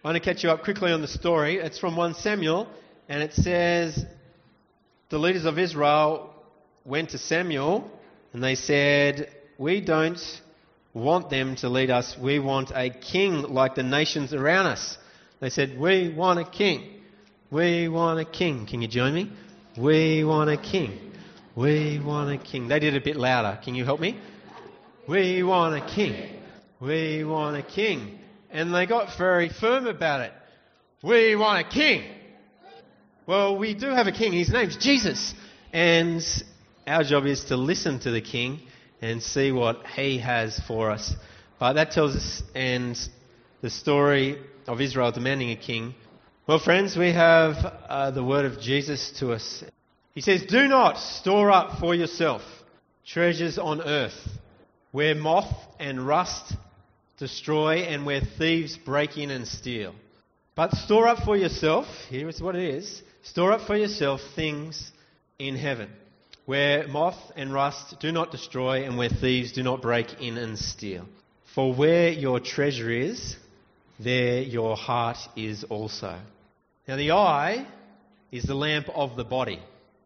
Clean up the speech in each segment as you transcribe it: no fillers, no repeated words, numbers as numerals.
I want to catch you up quickly on the story. It's from 1 Samuel, and it says the leaders of Israel went to Samuel and they said, "We don't want them to lead us. We want a king like the nations around us." They said, "We want a king. We want a king." Can you join me? We want a king. We want a king. They did it a bit louder. Can you help me? We want a king. We want a king. And they got very firm about it. We want a king. Well, we do have a king. His name's Jesus. And our job is to listen to the king and see what he has for us. But that tells us, and the story of Israel demanding a king. Well, friends, we have the word of Jesus to us. He says, "Do not store up for yourself treasures on earth, where moth and rust destroy and where thieves break in and steal. But store up for yourself," here is what it is, "store up for yourself things in heaven, where moth and rust do not destroy and where thieves do not break in and steal. For where your treasure is, there your heart is also." Now the eye is the lamp of the body.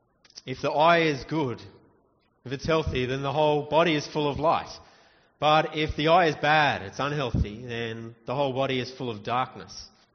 If the eye is good, if it's healthy, then the whole body is full of light. But if the eye is bad, it's unhealthy, then the whole body is full of darkness.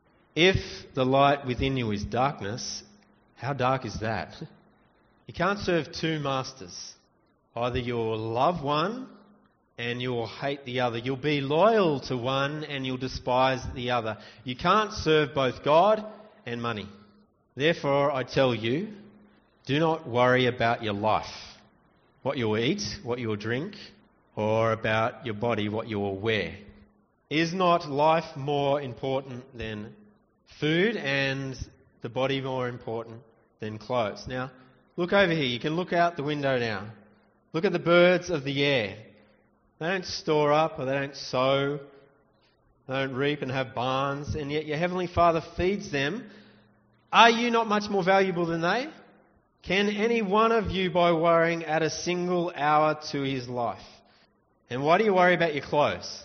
If the light within you is darkness, how dark is that? You can't serve two masters. Either you'll love one and you'll hate the other. You'll be loyal to one and you'll despise the other. You can't serve both God and money. Therefore, I tell you, do not worry about your life, what you will eat, what you will drink, or about your body, what you will wear. Is not life more important than food and the body more important than clothes? Now, look over here. You can look out the window now. Look at the birds of the air. They don't store up or they don't sow. They don't reap and have barns, and yet your Heavenly Father feeds them. Are you not much more valuable than they? Can any one of you, by worrying, add a single hour to his life? And why do you worry about your clothes?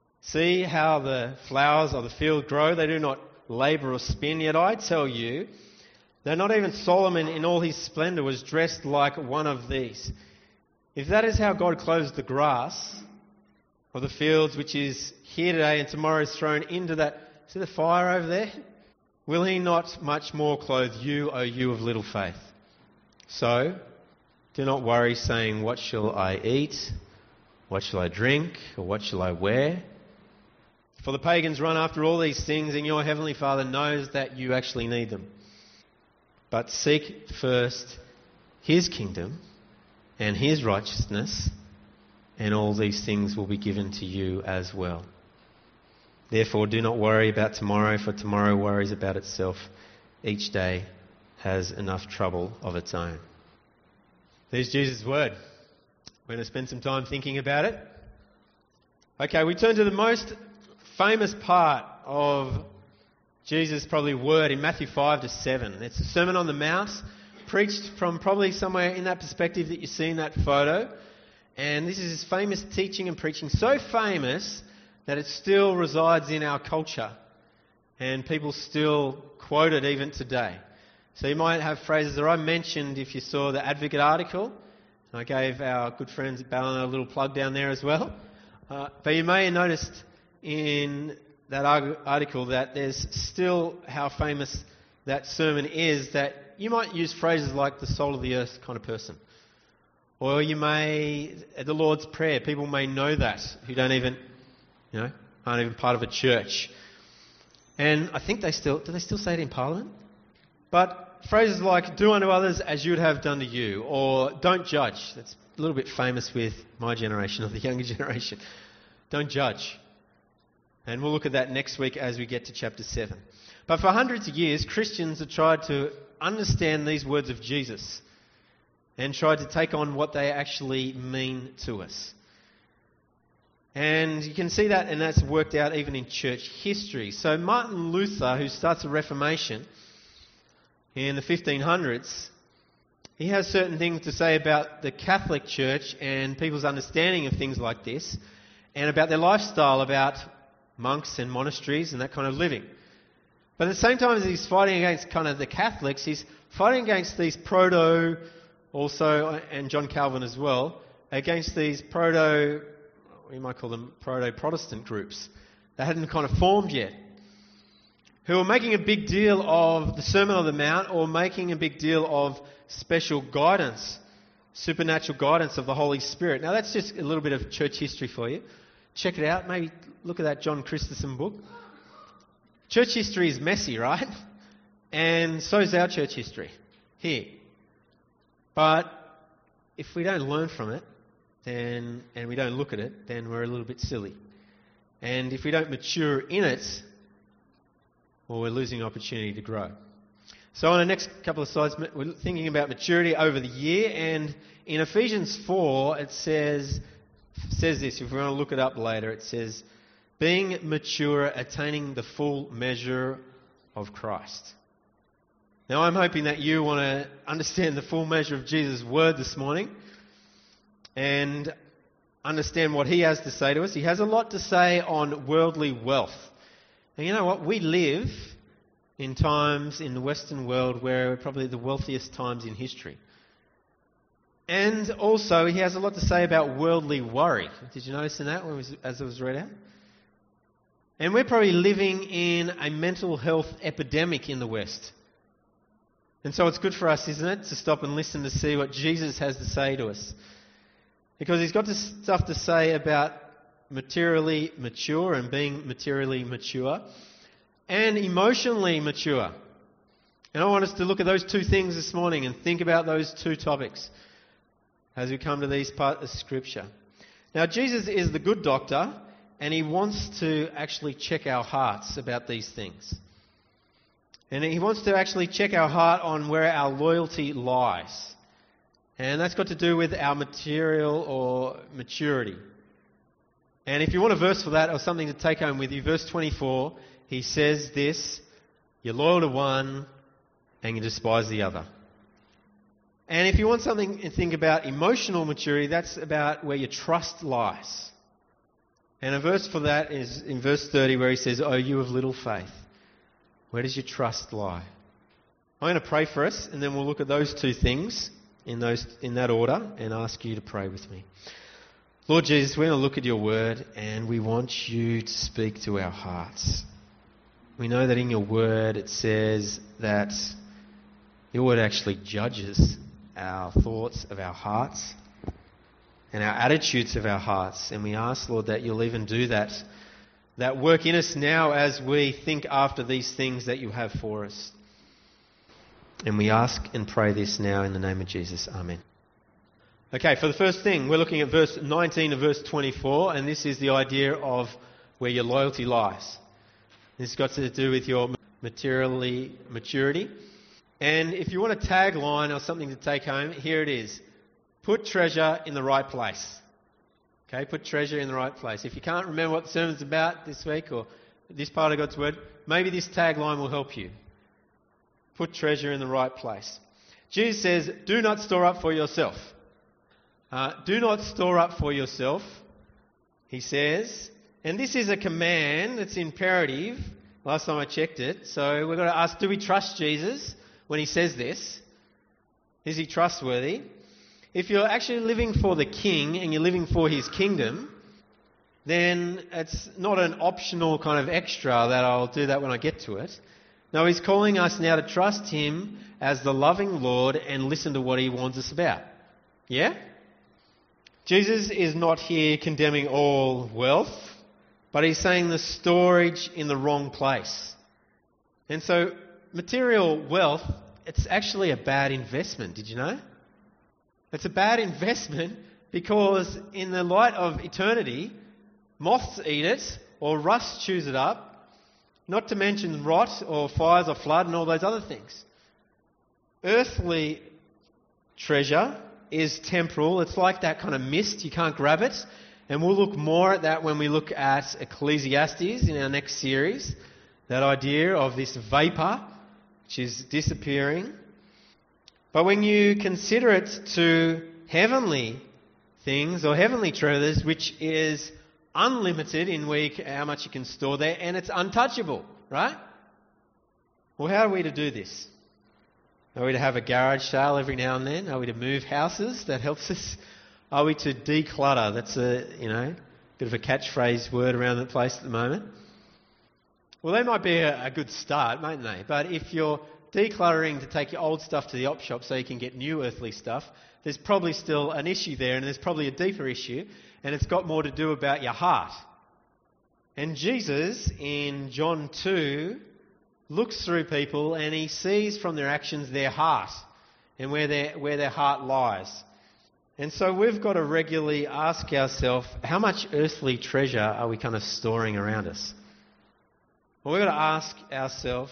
See how the flowers of the field grow? They do not labour or spin. Yet I tell you that not even Solomon in all his splendour was dressed like one of these. If that is how God clothes the grass of the fields, which is here today and tomorrow is thrown into that, see the fire over there? Will he not much more clothe you, O you of little faith? So, do not worry saying, "What shall I eat? What shall I drink? Or what shall I wear?" For the pagans run after all these things, and your Heavenly Father knows that you actually need them. But seek first his kingdom and his righteousness, and all these things will be given to you as well. Therefore, do not worry about tomorrow, for tomorrow worries about itself. Each day has enough trouble of its own. There's Jesus' word. We're going to spend some time thinking about it. Okay, we turn to the most famous part of Jesus' probably word in Matthew 5 to 7. It's the Sermon on the Mount, preached from probably somewhere in that perspective that you see in that photo. And this is his famous teaching and preaching, so famous that it still resides in our culture. And people still quote it even today. So you might have phrases that I mentioned if you saw the Advocate article. I gave our good friends at Ballina a little plug down there as well. But you may have noticed in that article that there's still how famous that sermon is, that you might use phrases like the soul of the earth kind of person. Or you may, at the Lord's Prayer, people may know that who don't even, aren't even part of a church. And I think do they still say it in Parliament? But phrases like, "do unto others as you would have done to you," or "don't judge." That's a little bit famous with my generation, or the younger generation. Don't judge. And we'll look at that next week as we get to chapter 7. But for hundreds of years, Christians have tried to understand these words of Jesus and tried to take on what they actually mean to us. And you can see that, and that's worked out even in church history. So Martin Luther, who starts the Reformation in the 1500s, he has certain things to say about the Catholic Church and people's understanding of things like this, and about their lifestyle, about monks and monasteries and that kind of living. But at the same time as he's fighting against kind of the Catholics, he's fighting against these proto, also, and John Calvin as well, against these proto, you might call them proto-Protestant groups that hadn't kind of formed yet, who were making a big deal of the Sermon on the Mount or making a big deal of special guidance, supernatural guidance of the Holy Spirit. Now that's just a little bit of church history for you. Check it out. Maybe look at that John Christensen book. Church history is messy, right? And so is our church history here. But if we don't learn from it, and we don't look at it, then we're a little bit silly. And if we don't mature in it, well, we're losing opportunity to grow. So on the next couple of slides, we're thinking about maturity over the year. And in Ephesians 4, it says this. If we want to look it up later, it says, being mature, attaining the full measure of Christ. Now, I'm hoping that you want to understand the full measure of Jesus' word this morning and understand what he has to say to us. He has a lot to say on worldly wealth. And you know what? We live in times in the Western world where we're probably the wealthiest times in history. And also, he has a lot to say about worldly worry. Did you notice in that as it was read out? And we're probably living in a mental health epidemic in the West. And so it's good for us, isn't it, to stop and listen to see what Jesus has to say to us. Because he's got this stuff to say about materially mature and being materially mature and emotionally mature. And I want us to look at those two things this morning and think about those two topics as we come to these parts of Scripture. Now, Jesus is the good doctor, and he wants to actually check our hearts about these things. And he wants to actually check our heart on where our loyalty lies. And that's got to do with our material or maturity. And if you want a verse for that or something to take home with you, verse 24, he says this, you're loyal to one and you despise the other. And if you want something to think about emotional maturity, that's about where your trust lies. And a verse for that is in verse 30 where he says, "O you of little faith, where does your trust lie?" I'm going to pray for us, and then we'll look at those two things in that order and ask you to pray with me. Lord Jesus, we're going to look at your word, and we want you to speak to our hearts. We know that in your word it says that your word actually judges our thoughts of our hearts and our attitudes of our hearts. And we ask, Lord, that you'll even do that work in us now as we think after these things that you have for us. And we ask and pray this now in the name of Jesus. Amen. Okay, for the first thing, we're looking at verse 19 and verse 24, and this is the idea of where your loyalty lies. This has got to do with your maturity. And if you want a tagline or something to take home, here it is. Put treasure in the right place. Okay, put treasure in the right place. If you can't remember what the sermon's about this week or this part of God's word, maybe this tagline will help you. Put treasure in the right place. Jesus says, do not store up for yourself. Do not store up for yourself, he says. And this is a command that's imperative. Last time I checked it. So we've got to ask, do we trust Jesus when he says this? Is he trustworthy? If you're actually living for the King and you're living for his kingdom, then it's not an optional kind of extra that I'll do that when I get to it. No, he's calling us now to trust him as the loving Lord and listen to what he warns us about. Yeah? Jesus is not here condemning all wealth, but he's saying the storage in the wrong place. And so material wealth, it's actually a bad investment. Did you know? It's a bad investment because in the light of eternity, moths eat it or rust chews it up, not to mention rot or fires or flood and all those other things. Earthly treasure is temporal. It's like that kind of mist. You can't grab it. And we'll look more at that when we look at Ecclesiastes in our next series. That idea of this vapour which is disappearing. But when you consider it to heavenly things or heavenly treasures, which is unlimited in how much you can store there, and it's untouchable, right? Well, how are we to do this? Are we to have a garage sale every now and then? Are we to move houses? That helps us. Are we to declutter? That's a, bit of a catchphrase word around the place at the moment. Well, they might be a good start, mightn't they? But if you're decluttering to take your old stuff to the op shop so you can get new earthly stuff, there's probably still an issue there, and there's probably a deeper issue, and it's got more to do about your heart. And Jesus, in John 2, looks through people and he sees from their actions their heart and where their heart lies. And so we've got to regularly ask ourselves, how much earthly treasure are we kind of storing around us? Well, we've got to ask ourselves,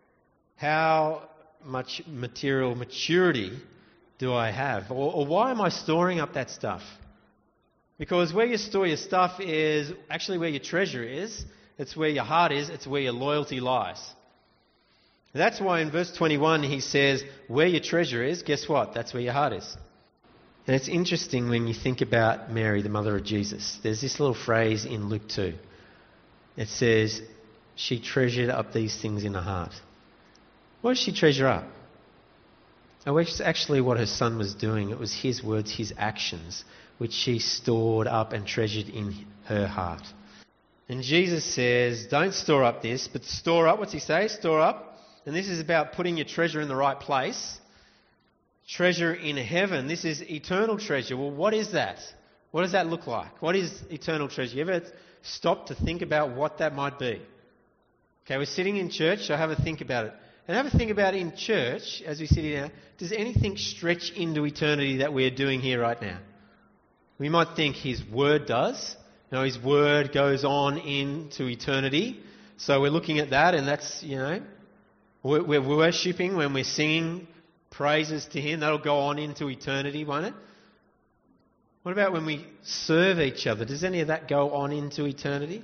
how much material maturity do I have? Or why am I storing up that stuff? Because where you store your stuff is actually where your treasure is. It's where your heart is. It's where your loyalty lies. That's why in verse 21 he says, where your treasure is, guess what? That's where your heart is. And it's interesting when you think about Mary, the mother of Jesus. There's this little phrase in Luke 2. It says, she treasured up these things in her heart. What does she treasure up? Oh, it's actually what her son was doing. It was his words, his actions, which she stored up and treasured in her heart. And Jesus says, don't store up this, but store up. What's he say? Store up. And this is about putting your treasure in the right place. Treasure in heaven. This is eternal treasure. Well, what is that? What does that look like? What is eternal treasure? You ever stop to think about what that might be? Okay, we're sitting in church, so have a think about it. And have a think about in church, as we sit here now, does anything stretch into eternity that we're doing here right now? We might think His Word does. His Word goes on into eternity. So we're looking at that, and that's, we're worshipping when we're singing praises to Him. That'll go on into eternity, won't it? What about when we serve each other? Does any of that go on into eternity?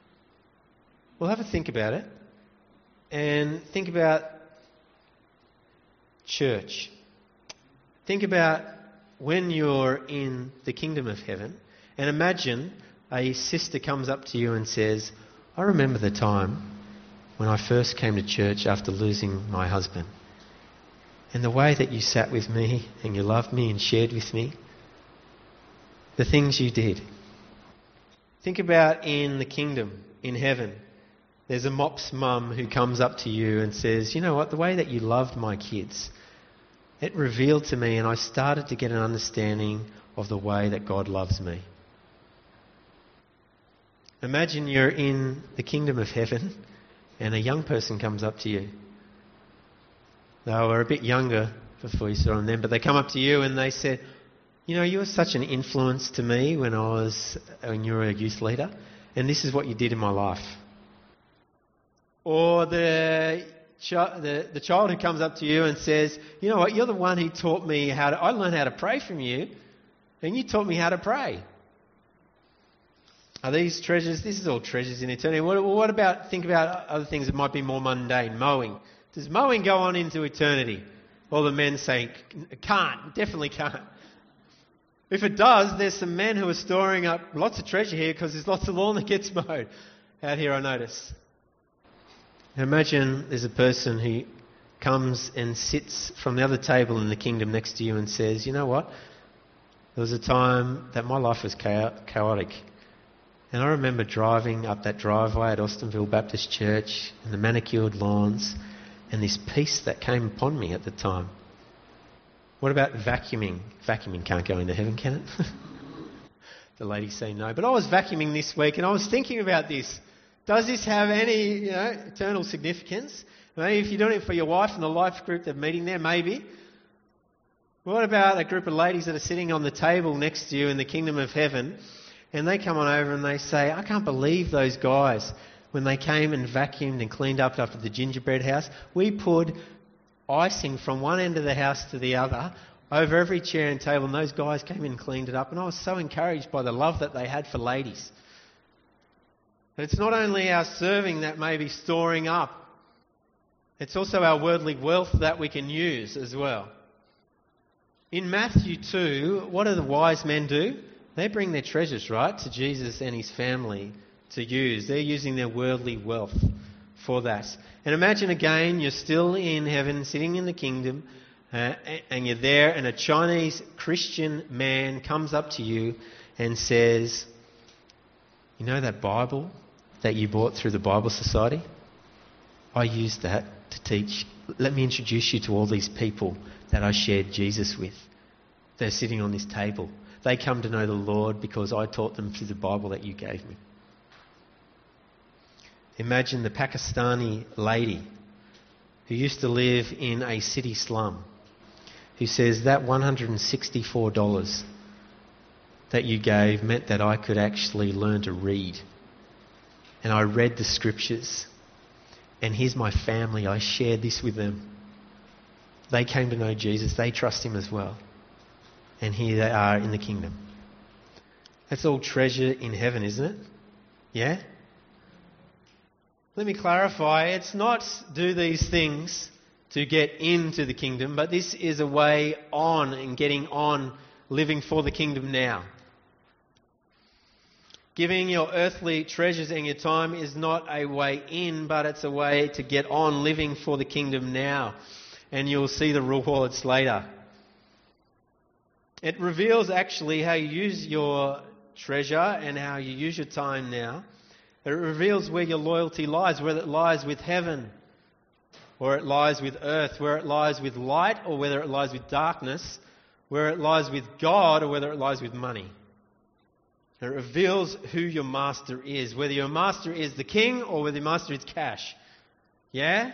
Well, have a think about it. And think about church. Think about when you're in the kingdom of heaven, and imagine a sister comes up to you and says, I remember the time when I first came to church after losing my husband, and the way that you sat with me and you loved me and shared with me, the things you did. Think about in the kingdom, in heaven. There's a MOPS mum who comes up to you and says, you know what, the way that you loved my kids, it revealed to me, and I started to get an understanding of the way that God loves me. Imagine you're in the kingdom of heaven and a young person comes up to you. They were a bit younger before you saw them, but they come up to you and they said, you were such an influence to me when you were a youth leader, and this is what you did in my life. Or the child who comes up to you and says, you know what, you're the one who taught me I learned how to pray from you, and you taught me how to pray. Are these treasures? This is all treasures in eternity. What about, think about other things that might be more mundane. Mowing. Does mowing go on into eternity? All the men say, can't, definitely can't. If it does, there's some men who are storing up lots of treasure here because there's lots of lawn that gets mowed out here, I notice. Imagine there's a person who comes and sits from the other table in the kingdom next to you and says, you know what, there was a time that my life was chaotic. And I remember driving up that driveway at Austinville Baptist Church and the manicured lawns and this peace that came upon me at the time. What about vacuuming? Vacuuming can't go into heaven, can it? The ladies say no. But I was vacuuming this week and I was thinking about this. Does this have any, eternal significance? Maybe if you're doing it for your wife and the life group they're meeting there, maybe. What about a group of ladies that are sitting on the table next to you in the kingdom of heaven, and they come on over and they say, I can't believe those guys, when they came and vacuumed and cleaned up after the gingerbread house, we poured icing from one end of the house to the other over every chair and table, and those guys came in and cleaned it up, and I was so encouraged by the love that they had for ladies. But it's not only our serving that may be storing up, it's also our worldly wealth that we can use as well. In Matthew 2, what do the wise men do? They bring their treasures, right, to Jesus and his family to use. They're using their worldly wealth for that. And imagine again, you're still in heaven, sitting in the kingdom, and you're there, and a Chinese Christian man comes up to you and says, "You know that Bible that you bought through the Bible Society? I used that to teach. Let me introduce you to all these people that I shared Jesus with. They're sitting on this table. They come to know the Lord because I taught them through the Bible that you gave me." Imagine the Pakistani lady who used to live in a city slum, who says that $164 that you gave meant that I could actually learn to read. And I read the scriptures. And here's my family. I shared this with them. They came to know Jesus. They trust him as well. And here they are in the kingdom. That's all treasure in heaven, isn't it? Yeah? Let me clarify. It's not do these things to get into the kingdom, but this is a way on and getting on, living for the kingdom now. Giving your earthly treasures and your time is not a way in, but it's a way to get on living for the kingdom now. And you'll see the rewards later. It reveals actually how you use your treasure and how you use your time now. It reveals where your loyalty lies, whether it lies with heaven or it lies with earth, where it lies with light or whether it lies with darkness, where it lies with God or whether it lies with money. It reveals who your master is, whether your master is the king or whether your master is cash. Yeah?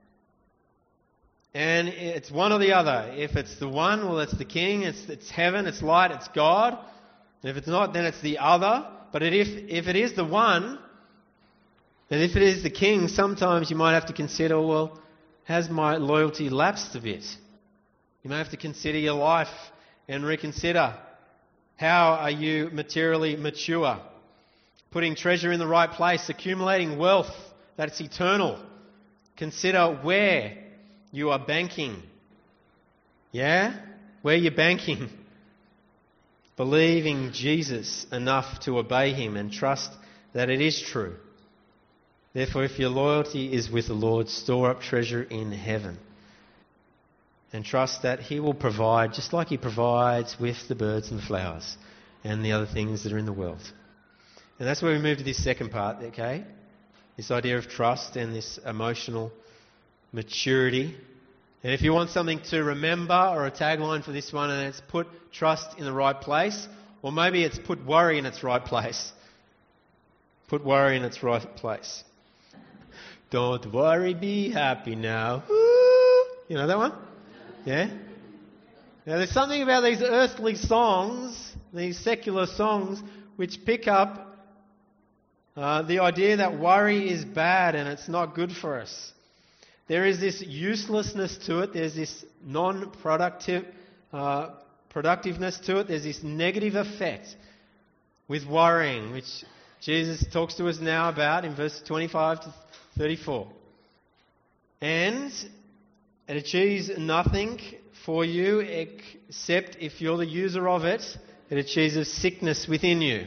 And it's one or the other. If it's the one, well, it's the king, it's heaven, it's light, it's God. And if it's not, then it's the other. But if it is the one, and if it is the king, sometimes you might have to consider, well, has my loyalty lapsed a bit? You may have to consider your life and reconsider. How are you materially mature? Putting treasure in the right place, accumulating wealth that's eternal. Consider where you are banking. Yeah? Where you're banking. Believing Jesus enough to obey him and trust that it is true. Therefore, if your loyalty is with the Lord, store up treasure in heaven. And trust that he will provide just like he provides with the birds and the flowers and the other things that are in the world. And that's where we move to this second part, okay? This idea of trust and this emotional maturity. And if you want something to remember or a tagline for this one, and it's put trust in the right place, or maybe it's put worry in its right place. Put worry in its right place. Don't worry, be happy now. Ooh. You know that one? Yeah? Now there's something about these earthly songs, these secular songs, which pick up the idea that worry is bad and it's not good for us. There is this uselessness to it. There's this non-productive productiveness to it. There's this negative effect with worrying, which Jesus talks to us now about in verse 25 to 34. And it achieves nothing for you except if you're the user of it, it achieves sickness within you.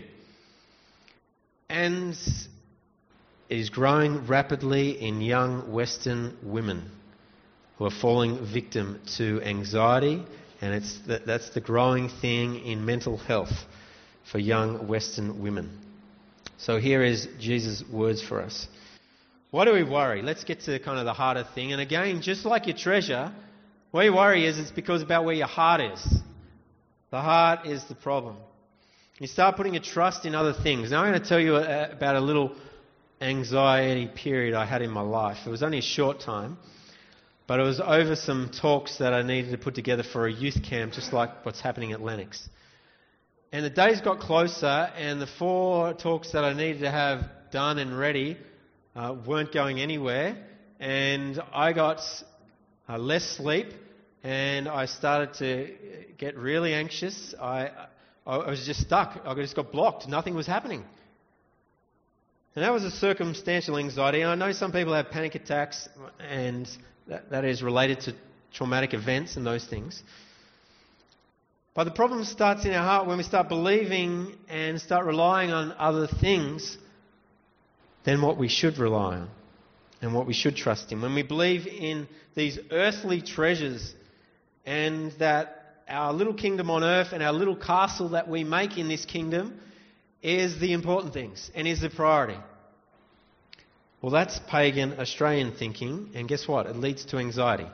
And it is growing rapidly in young Western women who are falling victim to anxiety, and that's the growing thing in mental health for young Western women. So here is Jesus' words for us. Why do we worry? Let's get to kind of the harder thing. And again, just like your treasure, where you worry is, it's because about where your heart is. The heart is the problem. You start putting your trust in other things. Now I'm going to tell you about a little anxiety period I had in my life. It was only a short time, but it was over some talks that I needed to put together for a youth camp, just like what's happening at Lennox. And the days got closer, and the 4 talks that I needed to have done and ready weren't going anywhere, and I got less sleep, and I started to get really anxious. I was just stuck. I just got blocked. Nothing was happening. And that was a circumstantial anxiety. And I know some people have panic attacks, and that is related to traumatic events and those things. But the problem starts in our heart when we start believing and start relying on other things than what we should rely on. and what we should trust in. When we believe in these earthly treasures and that our little kingdom on earth and our little castle that we make in this kingdom is the important things and is the priority. Well, that's pagan Australian thinking, and guess what? It leads to anxiety.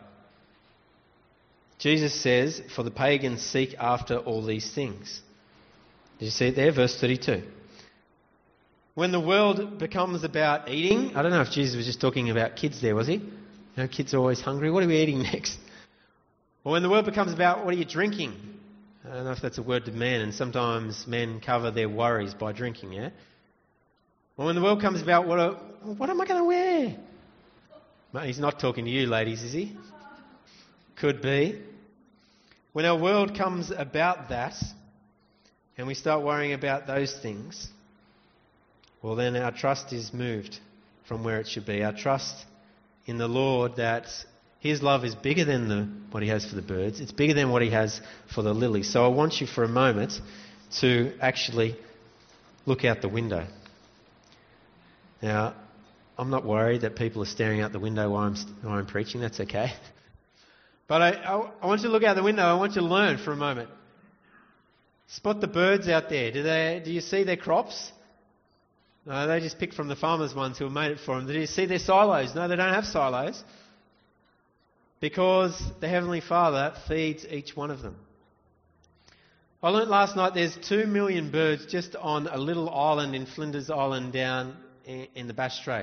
Jesus says, for the pagans seek after all these things. Did you see it there? Verse 32. When the world becomes about eating, I don't know if Jesus was just talking about kids there, was he? You know, kids are always hungry. What are we eating next? Or when the world becomes about what are you drinking? I don't know if that's a word to men, and sometimes men cover their worries by drinking, yeah? Or when the world comes about what am I going to wear? Well, he's not talking to you, ladies, is he? Could be. When our world comes about that, and we start worrying about those things, well, then our trust is moved from where it should be. Our trust in the Lord, that His love is bigger than what He has for the birds. It's bigger than what He has for the lilies. So I want you for a moment to actually look out the window. Now, I'm not worried that people are staring out the window while I'm preaching. That's okay. But I want you to look out the window. I want you to learn for a moment. Spot the birds out there. Do you see their crops? No, they just pick from the farmers' ones who have made it for them. Do you see their silos? No, they don't have silos. Because the Heavenly Father feeds each one of them. I learnt last night there's 2 million birds just on a little island in Flinders Island down in the Bass Strait.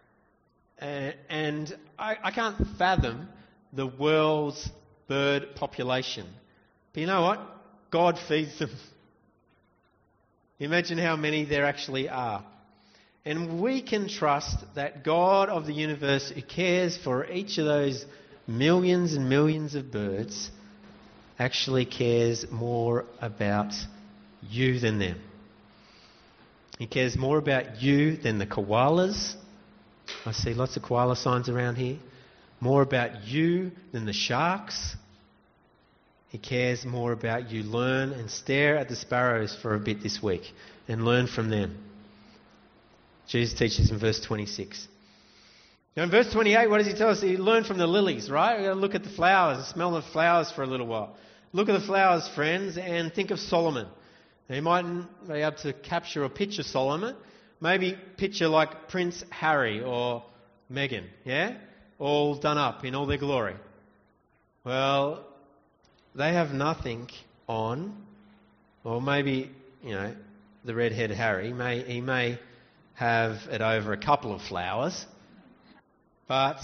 And I can't fathom the world's bird population. But you know what? God feeds them. Imagine how many there actually are. And we can trust that God of the universe, who cares for each of those millions and millions of birds, actually cares more about you than them. He cares more about you than the koalas. I see lots of koala signs around here. More about you than the sharks. He cares more about you. Learn and stare at the sparrows for a bit this week and learn from them. Jesus teaches in verse 26. Now in verse 28, what does he tell us? He learn from the lilies, right? We've got to look at the flowers and smell the flowers for a little while. Look at the flowers, friends, and think of Solomon. Now, you mightn't be able to capture or picture Solomon. Maybe picture like Prince Harry or Meghan, yeah? All done up in all their glory. Well, they have nothing on, or maybe, the red-haired Harry, he may have it over a couple of flowers, but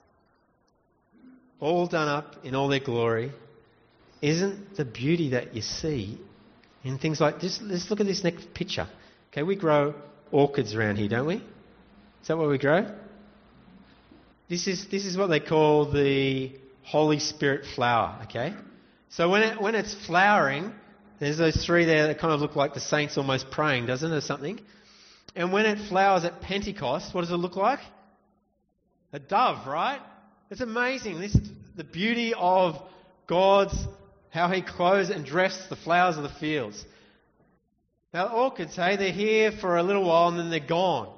all done up in all their glory isn't the beauty that you see in things like this. Let's look at this next picture. Okay, we grow orchids around here, don't we? Is that what we grow? This is what they call the Holy Spirit flower, okay? So when it's flowering, there's those three there that kind of look like the saints almost praying, doesn't it, or something? And when it flowers at Pentecost, what does it look like? A dove, right? It's amazing. This is the beauty of how He clothes and dresses the flowers of the fields. Now, orchids, hey, they're here for a little while and then they're gone.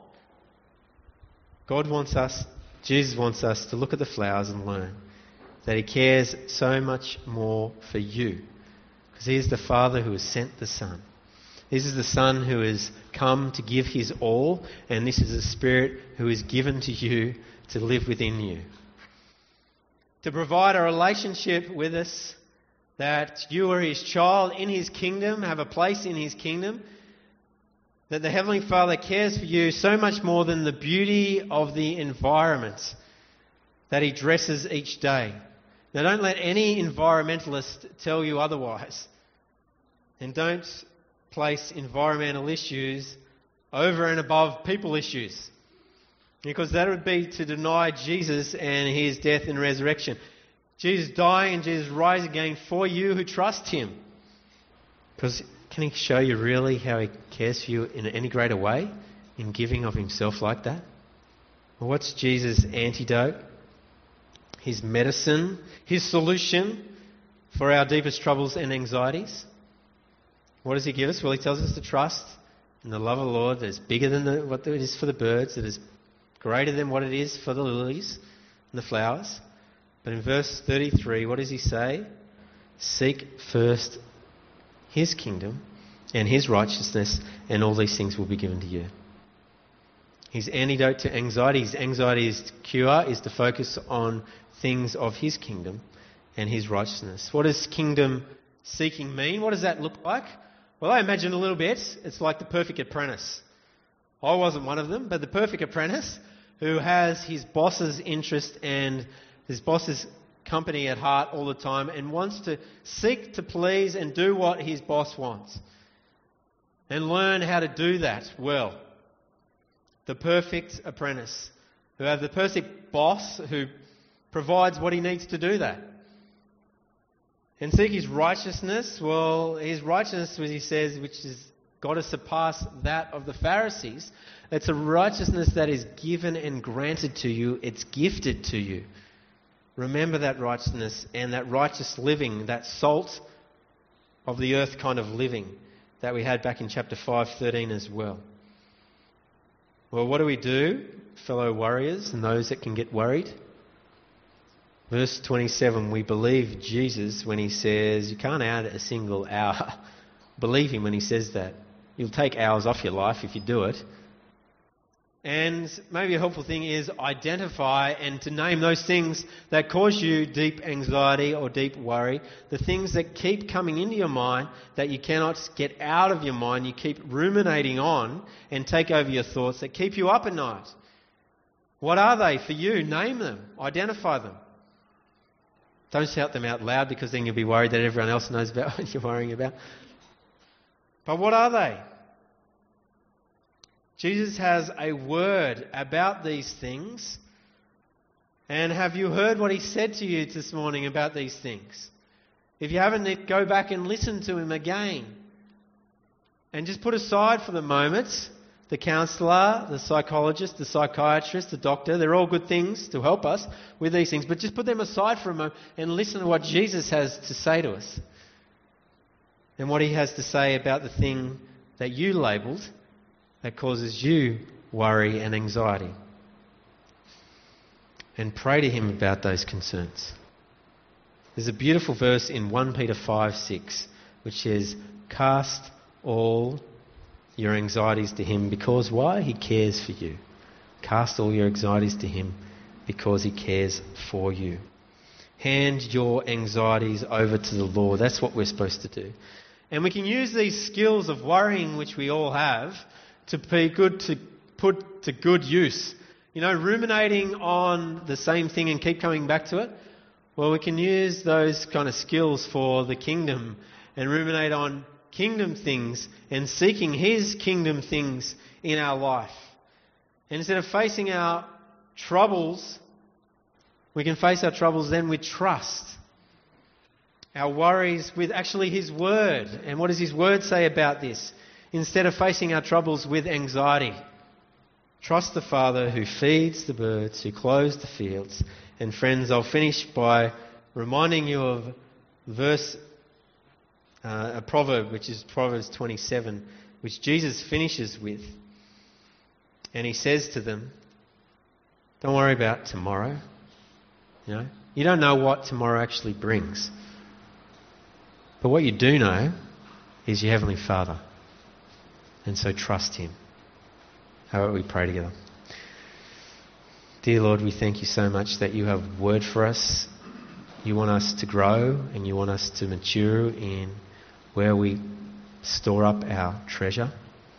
Jesus wants us to look at the flowers and learn that He cares so much more for you. Because He is the Father who has sent the Son. This is the Son who has come to give His all, and this is the Spirit who is given to you to live within you. To provide a relationship with us, that you are His child in His kingdom, have a place in His kingdom, that the Heavenly Father cares for you so much more than the beauty of the environment that He dresses each day. Now, don't let any environmentalist tell you otherwise. And don't place environmental issues over and above people issues. Because that would be to deny Jesus and His death and resurrection. Jesus dying and Jesus rising again for you who trust Him. Because can He show you really how He cares for you in any greater way in giving of Himself like that? Well, what's Jesus' antidote? His medicine, His solution for our deepest troubles and anxieties? What does He give us? Well, He tells us to trust in the love of the Lord that is bigger than what it is for the birds, that is greater than what it is for the lilies and the flowers. But in verse 33, what does he say? Seek first his kingdom and his righteousness, and all these things will be given to you. His antidote to anxiety, his anxiety's cure, is to focus on things of his kingdom and his righteousness. What does kingdom seeking mean? What does that look like? Well, I imagine a little bit, it's like the perfect apprentice. I wasn't one of them, but the perfect apprentice who has his boss's interest and his boss's company at heart all the time and wants to seek to please and do what his boss wants and learn how to do that well. The perfect apprentice who has the perfect boss who provides what he needs to do that. And seek his righteousness. Well, his righteousness, as he says, which has got to surpass that of the Pharisees. It's a righteousness that is given and granted to you. It's gifted to you. Remember that righteousness and that righteous living, that salt of the earth kind of living that we had back in chapter 5:13 as well. Well, what do we do, fellow worriers and those that can get worried? Verse 27, we believe Jesus when he says, you can't add a single hour. Believe him when he says that. You'll take hours off your life if you do it. And maybe a helpful thing is identify and to name those things that cause you deep anxiety or deep worry. The things that keep coming into your mind that you cannot get out of your mind. You keep ruminating on and take over your thoughts that keep you up at night. What are they for you? Name them. Identify them. Don't shout them out loud because then you'll be worried that everyone else knows about what you're worrying about. But what are they? Jesus has a word about these things. And have you heard what he said to you this morning about these things? If you haven't, go back and listen to him again. And just put aside for the moment the counsellor, the psychologist, the psychiatrist, the doctor. They're all good things to help us with these things. But just put them aside for a moment and listen to what Jesus has to say to us. And what he has to say about the thing that you labelled that causes you worry and anxiety. And pray to him about those concerns. There's a beautiful verse in 1 Peter 5:6 which says, cast all your anxieties to him because why? He cares for you. Cast all your anxieties to him because he cares for you. Hand your anxieties over to the Lord. That's what we're supposed to do. And we can use these skills of worrying, which we all have, to be good, to put to good use. You know, ruminating on the same thing and keep coming back to it. Well, we can use those kind of skills for the kingdom and ruminate on kingdom things and seeking his kingdom things in our life. And instead of facing our troubles, we can face our troubles then with trust. Our worries with actually his word. And what does his word say about this? Instead of facing our troubles with anxiety, trust the Father who feeds the birds, who clothes the fields. And friends, I'll finish by reminding you of a proverb, which is Proverbs 27, which Jesus finishes with. And he says to them, don't worry about tomorrow. You don't know what tomorrow actually brings. But what you do know is your Heavenly Father. And so trust him. How about we pray together? Dear Lord, we thank you so much that you have a word for us. You want us to grow and you want us to mature in where we store up our treasure.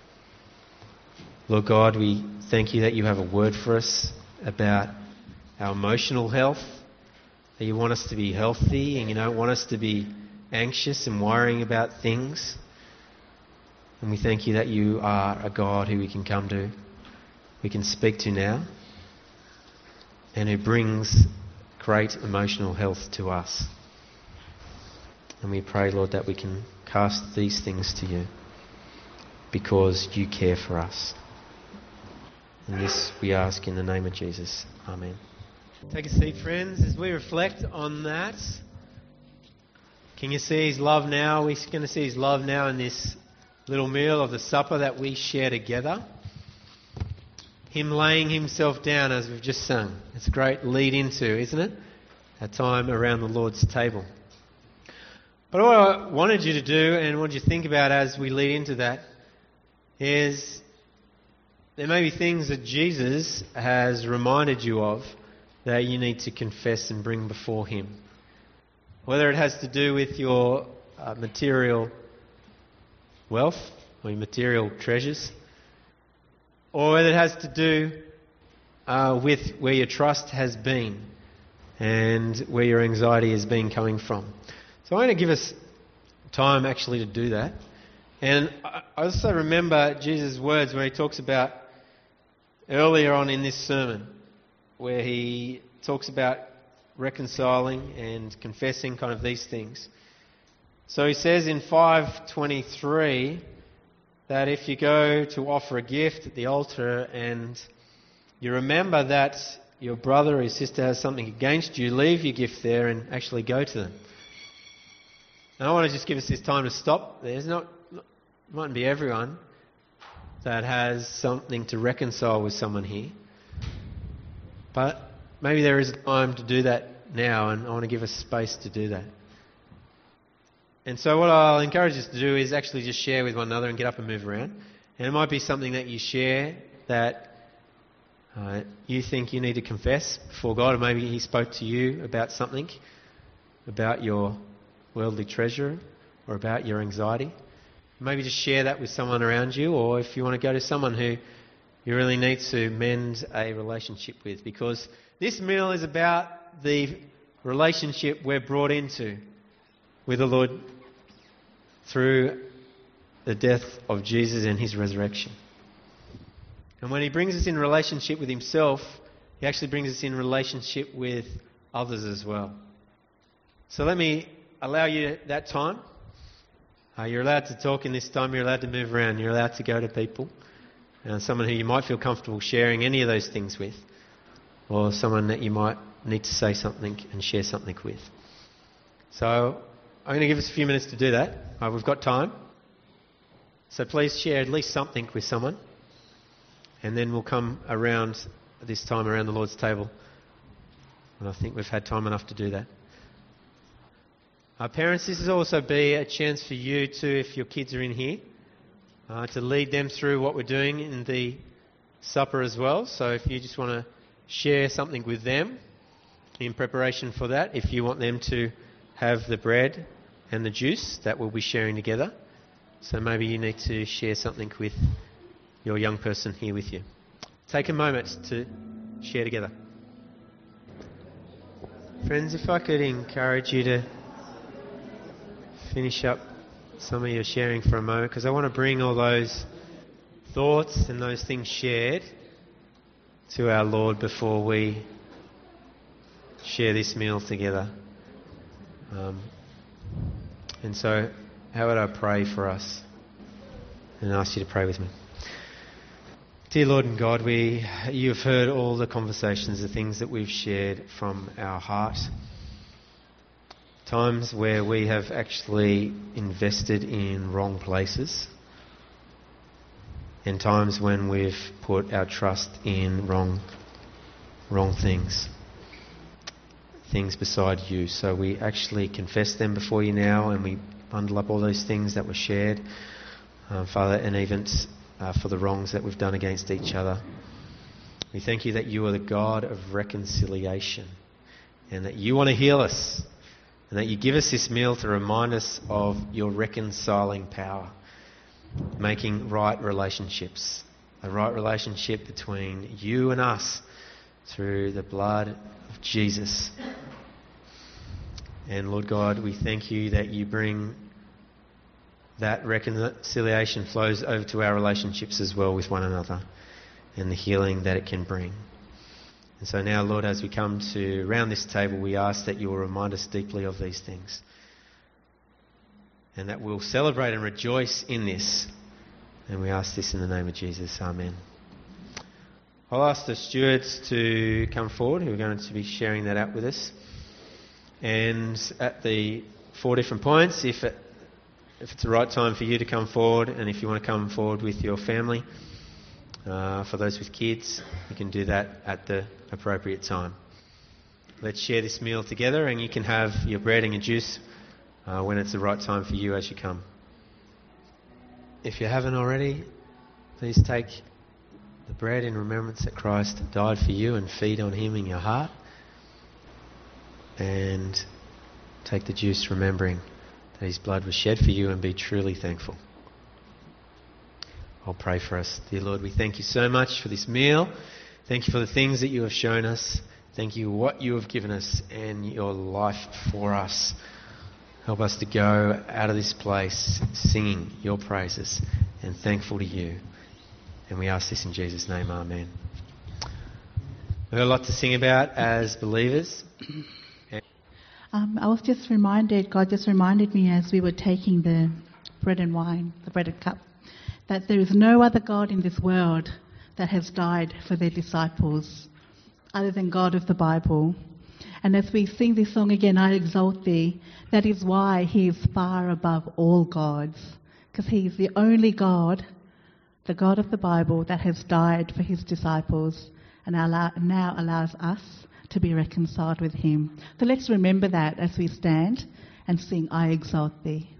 Lord God, we thank you that you have a word for us about our emotional health, that you want us to be healthy and you don't want us to be anxious and worrying about things. And we thank you that you are a God who we can come to, we can speak to now, and who brings great emotional health to us. And we pray, Lord, that we can cast these things to you because you care for us. And this we ask in the name of Jesus. Amen. Take a seat, friends, as we reflect on that. Can you see his love now? We're going to see his love now in this little meal of the supper that we share together. Him laying himself down as we've just sung. It's a great lead into, isn't it? A time around the Lord's table. But what I wanted you to do and what you think about as we lead into that is there may be things that Jesus has reminded you of that you need to confess and bring before Him. Whether it has to do with your material wealth or your material treasures, or whether it has to do with where your trust has been and where your anxiety has been coming from. So I'm going to give us time actually to do that. And I also remember Jesus' words where He talks about earlier on in this sermon, where He talks about reconciling and confessing kind of these things. So He says in 5:23 that if you go to offer a gift at the altar and you remember that your brother or your sister has something against you, leave your gift there and actually go to them. Now I want to just give us this time to stop. It mightn't be everyone that has something to reconcile with someone here, but maybe there is a time to do that now, and I want to give us space to do that. And so what I'll encourage us to do is actually just share with one another and get up and move around. And it might be something that you share that you think you need to confess before God, or maybe He spoke to you about something, about your worldly treasure or about your anxiety. Maybe just share that with someone around you, or if you want to go to someone who you really need to mend a relationship with, because this meal is about the relationship we're brought into with the Lord through the death of Jesus and His resurrection. And when He brings us in relationship with Himself, He actually brings us in relationship with others as well. So let me allow you that time. You're allowed to talk in this time, you're allowed to move around, you're allowed to go to people. Someone who you might feel comfortable sharing any of those things with, or someone that you might need to say something and share something with. So I'm going to give us a few minutes to do that. We've got time. So please share at least something with someone. And then we'll come around this time around the Lord's table. And I think we've had time enough to do that. Parents, this will also be a chance for you too, if your kids are in here, to lead them through what we're doing in the supper as well. So if you just want to share something with them in preparation for that, if you want them to have the bread and the juice that we'll be sharing together. So maybe you need to share something with your young person here with you. Take a moment to share together. Friends, if I could encourage you to finish up some of your sharing for a moment, because I want to bring all those thoughts and those things shared to our Lord before we share this meal together. And so, how would I pray for us? And ask you to pray with me. Dear Lord and God, you have heard all the conversations, the things that we've shared from our heart. Times where we have actually invested in wrong places. And times when we've put our trust in wrong things. Things beside you. So we actually confess them before you now, and we bundle up all those things that were shared, Father, and even for the wrongs that we've done against each other. We thank you that you are the God of reconciliation, and that you want to heal us, and that you give us this meal to remind us of your reconciling power, making right relationships, a right relationship between you and us through the blood of Jesus. And Lord God, we thank you that you bring that reconciliation flows over to our relationships as well with one another, and the healing that it can bring. And so now, Lord, as we come to around this table, we ask that you will remind us deeply of these things, and that we'll celebrate and rejoice in this. And we ask this in the name of Jesus. Amen. I'll ask the stewards to come forward, who are going to be sharing that out with us. And at the 4 different points, if it's the right time for you to come forward, and if you want to come forward with your family, For those with kids, you can do that at the appropriate time. Let's share this meal together, and you can have your bread and your juice when it's the right time for you as you come. If you haven't already, please take the bread in remembrance that Christ died for you and feed on him in your heart. And take the juice remembering that his blood was shed for you, and be truly thankful. I'll pray for us. Dear Lord, we thank you so much for this meal. Thank you for the things that you have shown us. Thank you for what you have given us and your life for us. Help us to go out of this place singing your praises and thankful to you. And we ask this in Jesus' name, amen. We've got a lot to sing about as believers. I was just reminded, God just reminded me as we were taking the bread and wine, the bread and cup, that there is no other God in this world that has died for their disciples other than God of the Bible. And as we sing this song again, I exalt thee, that is why he is far above all gods, because he is the only God, the God of the Bible, that has died for his disciples and now allows us to be reconciled with him. So let's remember that as we stand and sing, I exalt thee.